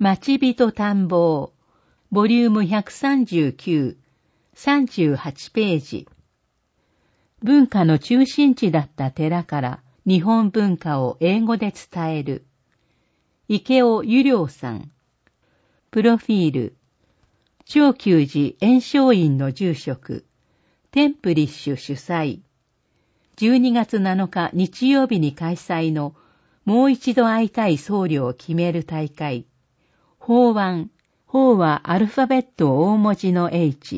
町人探訪、ボリューム139、38ページ。文化の中心地だった寺から日本文化を英語で伝える。池尾由良さん。プロフィール。長久寺圓生院の住職、テンプリッシュ主催。12月7日日曜日に開催のもう一度会いたい僧侶を決める大会。法案。法はアルファベット大文字の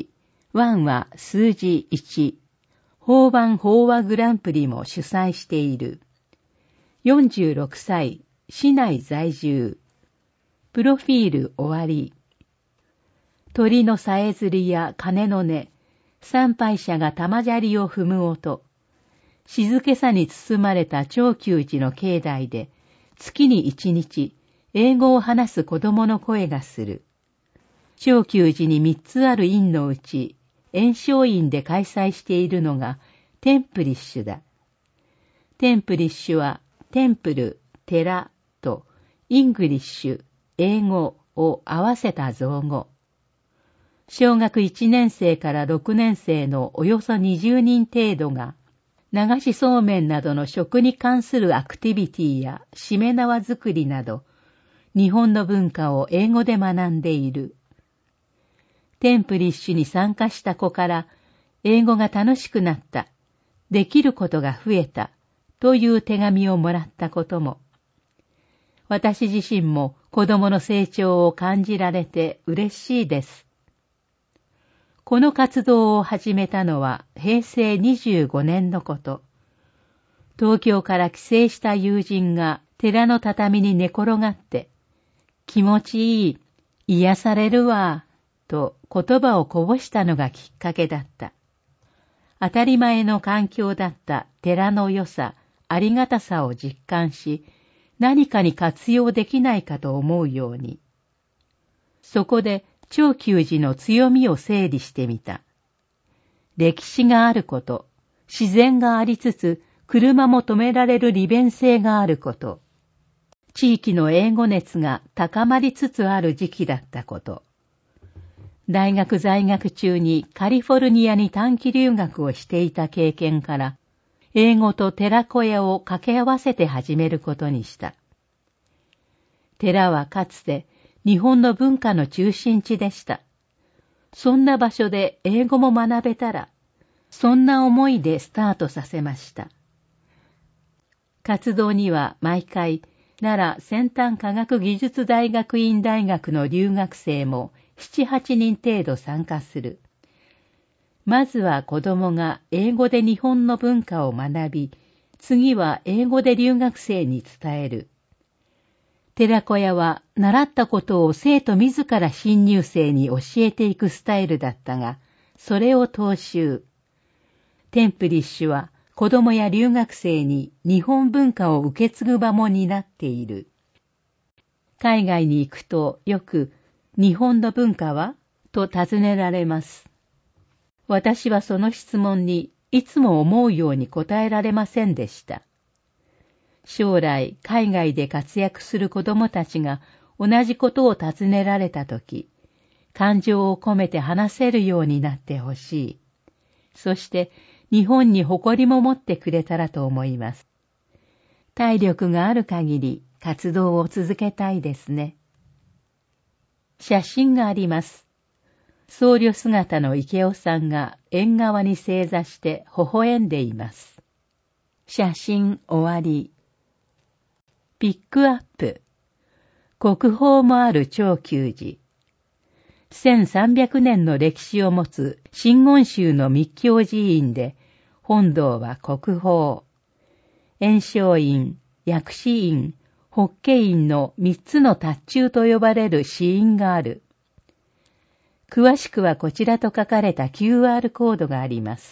H。1は数字1。法案法話グランプリも主催している。46歳、市内在住。プロフィール終わり。鳥のさえずりや鐘の音、参拝者が玉砂利を踏む音、静けさに包まれた長久寺の境内で、月に1日、英語を話す子供の声がする。長久寺に3つある院のうち、圓生院で開催しているのがテンプリッシュだ。テンプリッシュは、テンプル、寺と、イングリッシュ、英語を合わせた造語。小学1年生から6年生のおよそ20人程度が、流しそうめんなどの食に関するアクティビティやしめ縄作りなど、日本の文化を英語で学んでいる。テンプリッシュに参加した子から、英語が楽しくなった、できることが増えた、という手紙をもらったことも。私自身も子供の成長を感じられて嬉しいです。この活動を始めたのは平成25年のこと。東京から帰省した友人が寺の畳に寝転がって、気持ちいい、癒されるわ、と言葉をこぼしたのがきっかけだった。当たり前の環境だった寺の良さ、ありがたさを実感し、何かに活用できないかと思うように。そこで長久寺の強みを整理してみた。歴史があること、自然がありつつ、車も止められる利便性があること、地域の英語熱が高まりつつある時期だったこと。大学在学中にカリフォルニアに短期留学をしていた経験から、英語と寺子屋を掛け合わせて始めることにした。寺はかつて日本の文化の中心地でした。そんな場所で英語も学べたら、そんな思いでスタートさせました。活動には毎回、奈良先端科学技術大学院大学の留学生も7、8人程度参加する。まずは子供が英語で日本の文化を学び、次は英語で留学生に伝える。寺子屋は習ったことを生徒自ら新入生に教えていくスタイルだったが、それを踏襲。テンプリッシュは子供や留学生に日本文化を受け継ぐ場も担っている。海外に行くとよく日本の文化はと尋ねられます。私はその質問にいつも思うように答えられませんでした。将来海外で活躍する子供たちが同じことを尋ねられたとき、感情を込めて話せるようになってほしい。そして日本に誇りも持ってくれたらと思います。体力がある限り活動を続けたいですね。写真があります。僧侶姿の池尾さんが縁側に正座して微笑んでいます。写真終わり。ピックアップ。国宝もある長久寺。1300年の歴史を持つ真言宗の密教寺院で、本堂は国宝。圓生院、薬師院、法華院の3つの塔中と呼ばれる寺院がある。詳しくはこちらと書かれた QR コードがあります。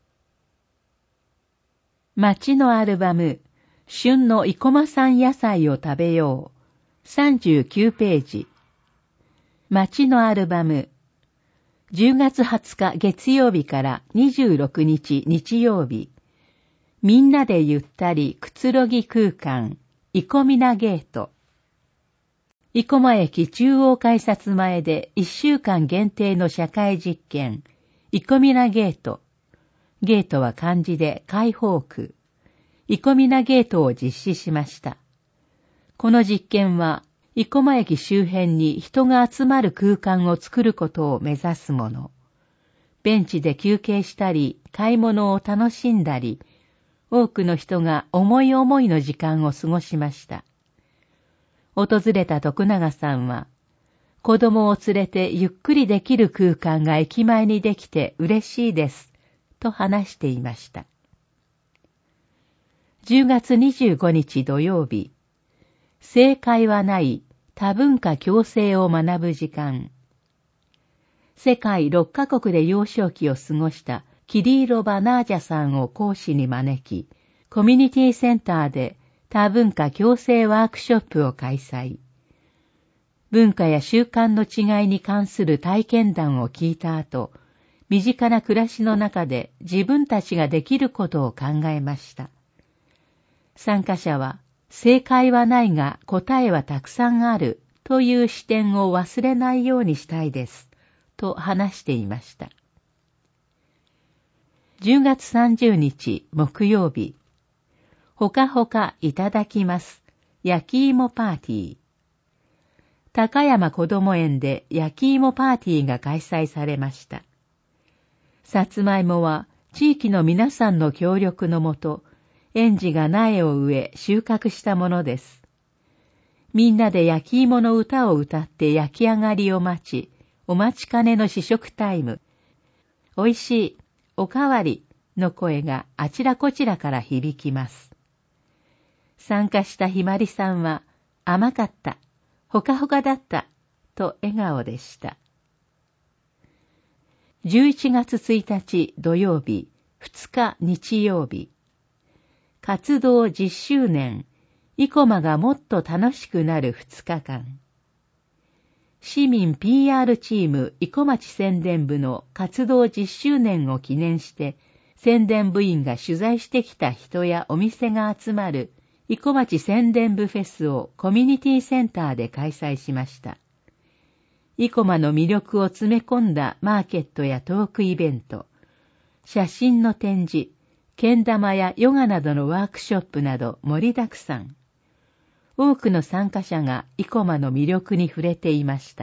町のアルバム、旬の生駒産野菜を食べよう。39ページ。町のアルバム。10月20日月曜日から26日日曜日。みんなでゆったりくつろぎ空間、生駒ゲート。 生駒駅中央改札前で1週間限定の社会実験、生駒ゲート。ゲートは漢字で開放区。生駒ゲートを実施しました。この実験は、生駒駅周辺に人が集まる空間を作ることを目指すもの。ベンチで休憩したり、買い物を楽しんだり、多くの人が思い思いの時間を過ごしました。訪れた徳永さんは、子供を連れてゆっくりできる空間が駅前にできて嬉しいです、と話していました。10月25日土曜日、正解はない多文化共生を学ぶ時間。世界6カ国で幼少期を過ごしたキリーロ・バナージャさんを講師に招き、コミュニティセンターで多文化共生ワークショップを開催。文化や習慣の違いに関する体験談を聞いた後、身近な暮らしの中で自分たちができることを考えました。参加者は、正解はないが答えはたくさんあるという視点を忘れないようにしたいです、と話していました。10月30日木曜日、ほかほかいただきます。焼き芋パーティー。高山こども園で焼き芋パーティーが開催されました。さつまいもは地域の皆さんの協力のもと、園児が苗を植え収穫したものです。みんなで焼き芋の歌を歌って焼き上がりを待ち、お待ちかねの試食タイム。おいしい、おかわりの声があちらこちらから響きます。参加したひまりさんは、甘かった、ほかほかだった、と笑顔でした。11月1日土曜日、2日日曜日。活動10周年、生駒がもっと楽しくなる2日間。市民 PR チーム生駒町宣伝部の活動10周年を記念して、宣伝部員が取材してきた人やお店が集まる生駒町宣伝部フェスをコミュニティセンターで開催しました。生駒の魅力を詰め込んだマーケットやトークイベント、写真の展示、けん玉やヨガなどのワークショップなど盛りだくさん。多くの参加者が生駒の魅力に触れていました。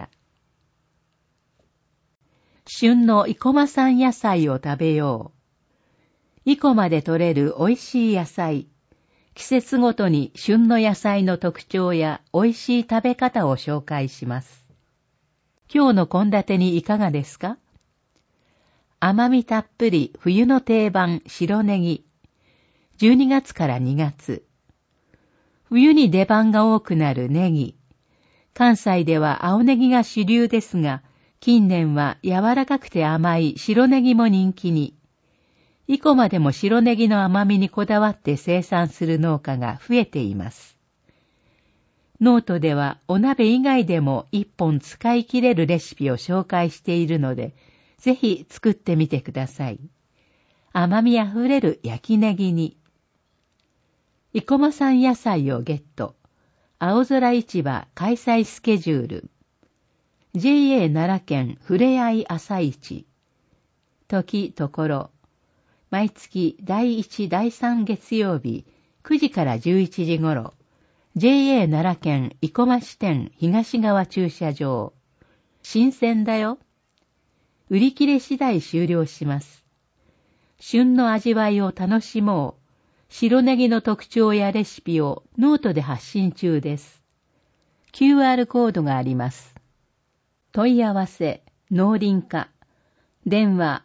旬の生駒産野菜を食べよう。生駒で採れる美味しい野菜。季節ごとに旬の野菜の特徴や美味しい食べ方を紹介します。今日の献立にいかがですか？甘みたっぷり冬の定番白ネギ。12月から2月。冬に出番が多くなるネギ。関西では青ネギが主流ですが、近年は柔らかくて甘い白ネギも人気に。生駒でも白ネギの甘みにこだわって生産する農家が増えています。ノートではお鍋以外でも一本使い切れるレシピを紹介しているので、ぜひ作ってみてください。甘みあふれる焼きネギに。生駒産野菜をゲット。青空市場開催スケジュール。JA 奈良県ふれあい朝市。時ところ。毎月第1第3月曜日9時から11時頃。JA 奈良県生駒支店東側駐車場。新鮮だよ。売り切れ次第終了します。旬の味わいを楽しもう。白ネギの特徴やレシピをノートで発信中です。QR コードがあります。問い合わせ、農林課。電話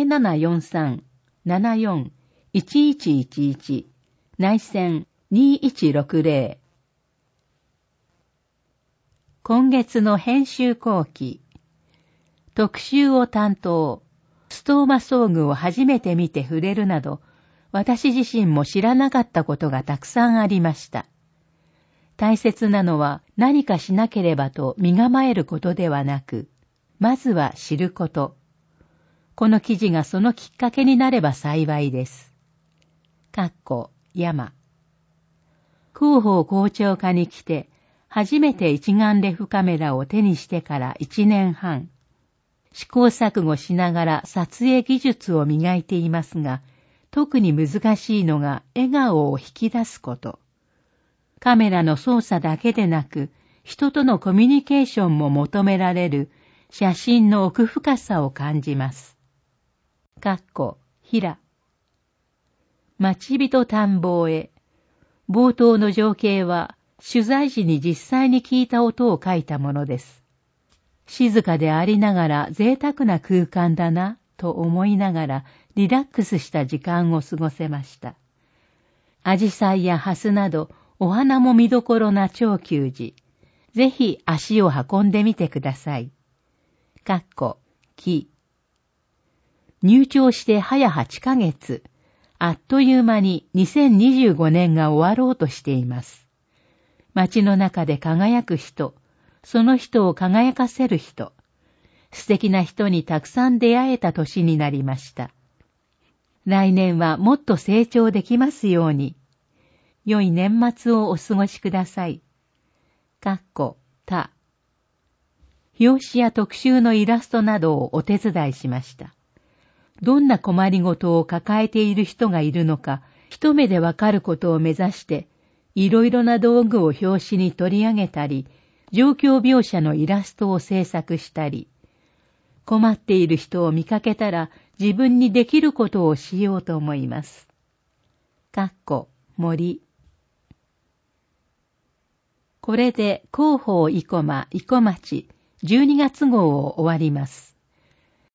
0743-74-1111。内線2160。今月の編集後期。特集を担当。ストーマ装具を初めて見て触れるなど、私自身も知らなかったことがたくさんありました。大切なのは何かしなければと身構えることではなく、まずは知ること。この記事がそのきっかけになれば幸いです。山。広報校長課に来て、 初めて一眼レフカメラを手にしてから1年半、試行錯誤しながら撮影技術を磨いていますが、特に難しいのが笑顔を引き出すこと。カメラの操作だけでなく、人とのコミュニケーションも求められる写真の奥深さを感じます。平。待ち人探訪へ。冒頭の情景は、取材時に実際に聞いた音を書いたものです。静かでありながら贅沢な空間だなと思いながらリラックスした時間を過ごせました。アジサイやハスなどお花も見どころな長久寺。ぜひ足を運んでみてください。入庁して早8ヶ月。あっという間に2025年が終わろうとしています。街の中で輝く人、その人を輝かせる人、素敵な人にたくさん出会えた年になりました。来年はもっと成長できますように。良い年末をお過ごしください。表紙や特集のイラストなどをお手伝いしました。どんな困りごとを抱えている人がいるのか、一目でわかることを目指して、いろいろな道具を表紙に取り上げたり、状況描写のイラストを制作したり、困っている人を見かけたら自分にできることをしようと思います。森。これで広報生駒生駒町12月号を終わります。